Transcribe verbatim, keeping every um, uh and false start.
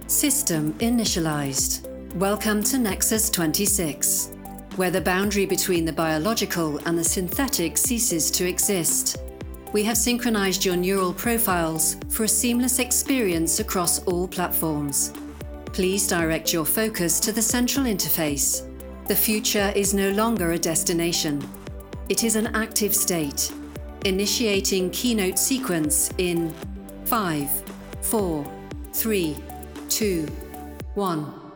System initialized. Welcome to Nexus twenty-six, where the boundary between the biological and the synthetic ceases to exist. We have synchronized your neural profiles for a seamless experience across all platforms. Please direct your focus to the central interface. The future is no longer a destination. It is an active state. Initiating keynote sequence in five, four, three, two, one.